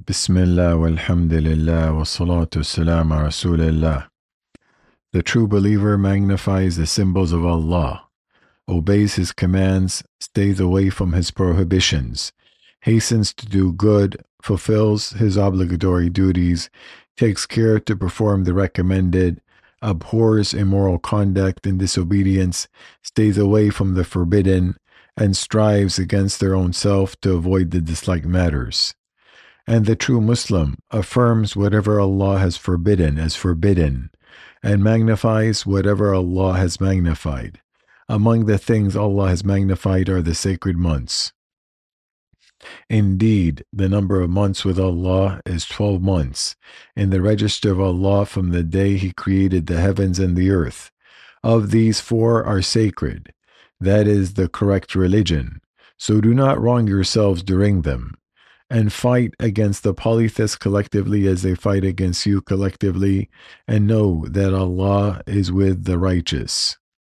Bismillah walhamdulillah wa salatu wassalam ala Rasulillah. The true believer magnifies the symbols of Allah, obeys His commands, stays away from His prohibitions, hastens to do good, fulfills His obligatory duties, takes care to perform the recommended, abhors immoral conduct and disobedience, stays away from the forbidden, and strives against their own self to avoid the disliked matters. And the true Muslim affirms whatever Allah has forbidden as forbidden, and magnifies whatever Allah has magnified. Among the things Allah has magnified are the sacred months. Indeed, the number of months with Allah is 12 months in the register of Allah from the day He created the heavens and the earth. Of these 4 are sacred. That is the correct religion. So do not wrong yourselves during them, and fight against the polytheists collectively as they fight against you collectively, and know that Allah is with the righteous.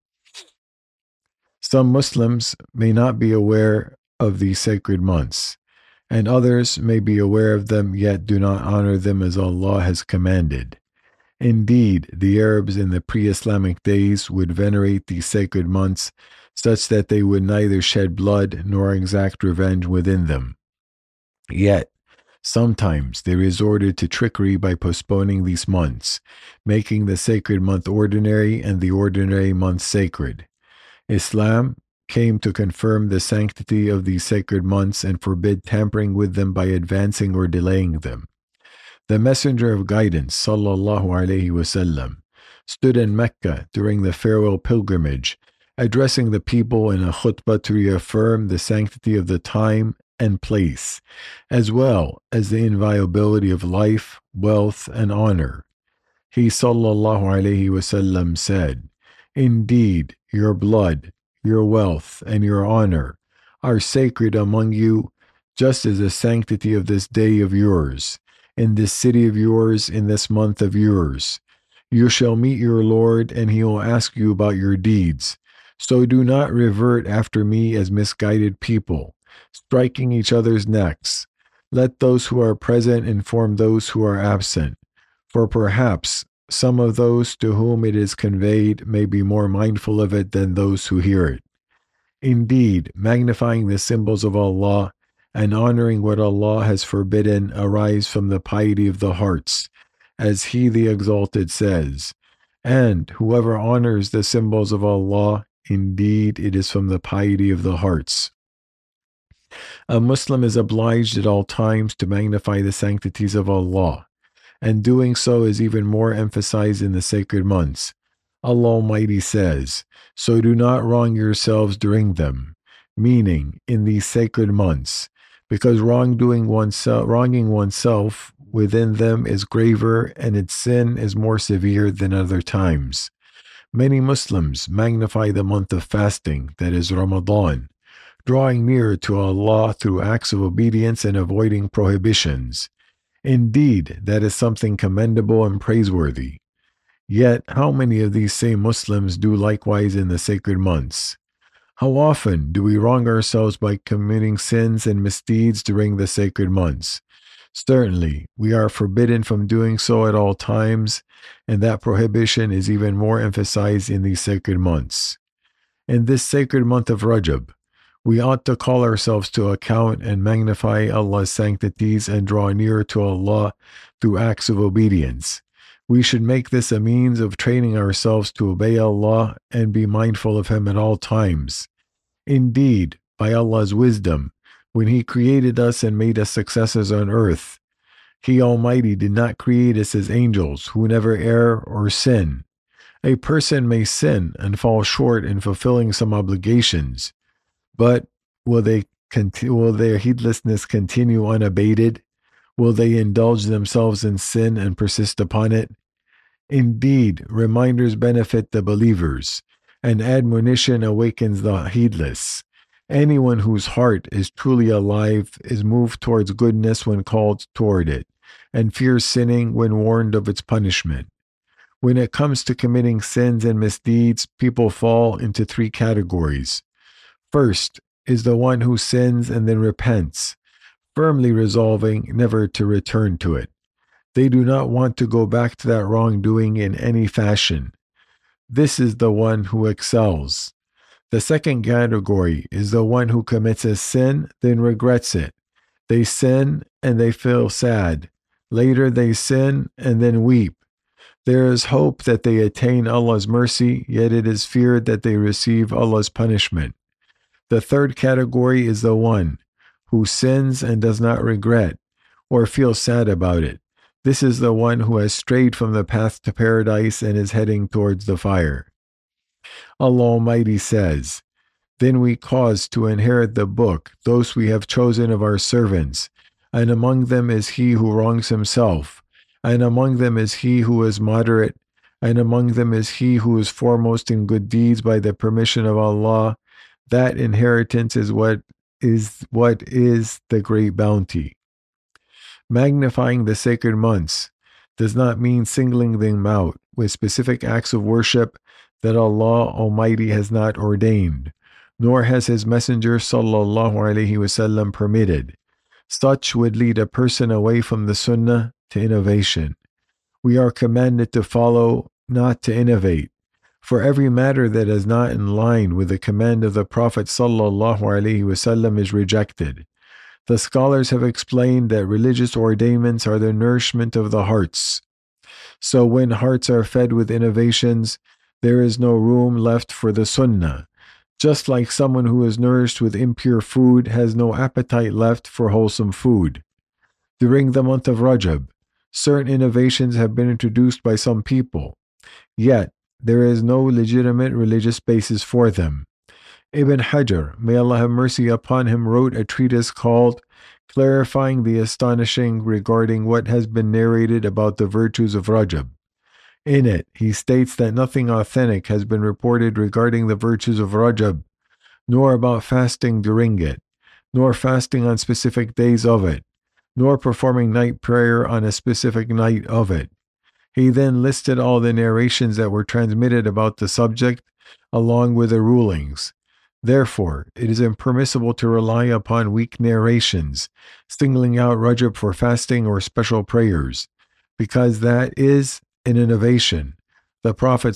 Some Muslims may not be aware of these sacred months, and others may be aware of them yet do not honor them as Allah has commanded. Indeed, the Arabs in the pre-Islamic days would venerate these sacred months such that they would neither shed blood nor exact revenge within them. Yet, sometimes they resorted to trickery by postponing these months, making the sacred month ordinary and the ordinary month sacred. Islam came to confirm the sanctity of these sacred months and forbid tampering with them by advancing or delaying them. The Messenger of Guidance, sallallahu alaihi wasallam, stood in Mecca during the farewell pilgrimage, addressing the people in a khutbah to reaffirm the sanctity of the time and place, as well as the inviolability of life, wealth, and honor. He sallallahu alaihi wasallam said, "Indeed, your blood, your wealth, and your honor are sacred among you, just as the sanctity of this day of yours, in this city of yours, in this month of yours. You shall meet your Lord, and He will ask you about your deeds. So do not revert after me as misguided people, striking each other's necks. Let those who are present inform those who are absent, for perhaps some of those to whom it is conveyed may be more mindful of it than those who hear it. Indeed, magnifying the symbols of Allah and honoring what Allah has forbidden arise from the piety of the hearts, as He the Exalted says, and whoever honors the symbols of Allah, indeed it is from the piety of the hearts." A Muslim is obliged at all times to magnify the sanctities of Allah, and doing so is even more emphasized in the sacred months. Allah Almighty says, "So do not wrong yourselves during them," meaning in these sacred months, because wronging oneself within them is graver and its sin is more severe than other times. Many Muslims magnify the month of fasting, that is Ramadan, drawing nearer to Allah through acts of obedience and avoiding prohibitions. Indeed, that is something commendable and praiseworthy. Yet, how many of these same Muslims do likewise in the sacred months? How often do we wrong ourselves by committing sins and misdeeds during the sacred months? Certainly, we are forbidden from doing so at all times, and that prohibition is even more emphasized in these sacred months. In this sacred month of Rajab, we ought to call ourselves to account and magnify Allah's sanctities and draw nearer to Allah through acts of obedience. We should make this a means of training ourselves to obey Allah and be mindful of Him at all times. Indeed, by Allah's wisdom, when He created us and made us successors on earth, He Almighty did not create us as angels who never err or sin. A person may sin and fall short in fulfilling some obligations, but will their heedlessness continue unabated? Will they indulge themselves in sin and persist upon it? Indeed, reminders benefit the believers, and admonition awakens the heedless. Anyone whose heart is truly alive is moved towards goodness when called toward it, and fears sinning when warned of its punishment. When it comes to committing sins and misdeeds, people fall into 3 categories. First is the one who sins and then repents. firmly resolving never to return to it. They do not want to go back to that wrongdoing in any fashion. This is the one who excels. The second category is the one who commits a sin, then regrets it. They sin and they feel sad. Later they sin and then weep. There is hope that they attain Allah's mercy, yet it is feared that they receive Allah's punishment. The third category is the one who sins and does not regret or feel sad about it. This is the one who has strayed from the path to paradise and is heading towards the fire. Allah Almighty says, "Then we cause to inherit the book those we have chosen of our servants, and among them is he who wrongs himself, and among them is he who is moderate, and among them is he who is foremost in good deeds by the permission of Allah. That inheritance is what is the great bounty." Magnifying the sacred months does not mean singling them out with specific acts of worship that Allah Almighty has not ordained, nor has His Messenger sallallahu alaihi wasallam permitted. Such would lead a person away from the Sunnah to innovation. We are commanded to follow, not to innovate. For every matter that is not in line with the command of the Prophet sallallahu alaihi wasallam is rejected. The scholars have explained that religious ordainments are the nourishment of the hearts. So when hearts are fed with innovations, there is no room left for the Sunnah. Just like someone who is nourished with impure food has no appetite left for wholesome food. During the month of Rajab, certain innovations have been introduced by some people, yet there is no legitimate religious basis for them. Ibn Hajar, may Allah have mercy upon him, wrote a treatise called Clarifying the Astonishing regarding what has been narrated about the virtues of Rajab. In it, he states that nothing authentic has been reported regarding the virtues of Rajab, nor about fasting during it, nor fasting on specific days of it, nor performing night prayer on a specific night of it. He then listed all the narrations that were transmitted about the subject, along with the rulings. Therefore, it is impermissible to rely upon weak narrations, singling out Rajab for fasting or special prayers, because that is an innovation. The Prophet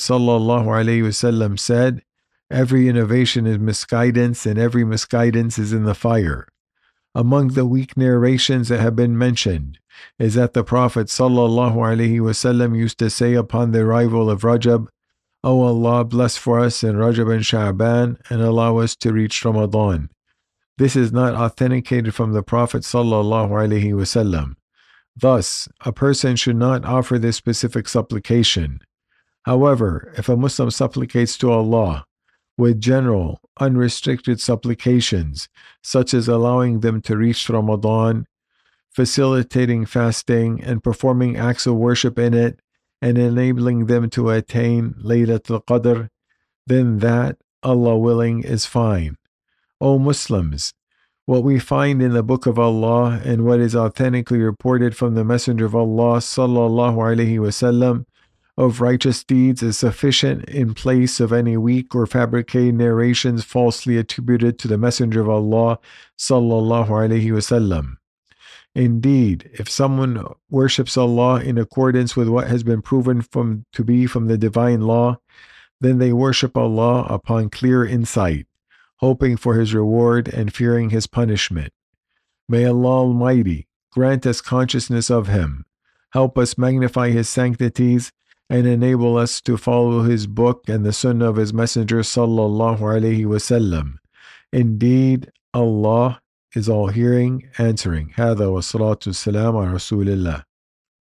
ﷺ said, "Every innovation is misguidance, and every misguidance is in the fire." Among the weak narrations that have been mentioned is that the Prophet ﷺ used to say upon the arrival of Rajab, "O Allah, bless for us in Rajab and Sha'ban and allow us to reach Ramadan." This is not authenticated from the Prophet ﷺ. Thus, a person should not offer this specific supplication. However, if a Muslim supplicates to Allah with general, unrestricted supplications, such as allowing them to reach Ramadan, facilitating fasting, and performing acts of worship in it, and enabling them to attain Laylatul Qadr, then that, Allah willing, is fine. O Muslims, what we find in the Book of Allah and what is authentically reported from the Messenger of Allah sallallahu alaihi wasallam of righteous deeds is sufficient in place of any weak or fabricated narrations falsely attributed to the Messenger of Allah sallallahu alaihi wasallam. Indeed, if someone worships Allah in accordance with what has been proven to be from the divine law, then they worship Allah upon clear insight, hoping for His reward and fearing His punishment. May Allah Almighty grant us consciousness of Him, help us magnify His sanctities, and enable us to follow His book and the Sunnah of His Messenger sallallahu alaihi wasallam. Indeed, Allah is all hearing, answering. هذا والصلاة والسلام على رسول الله.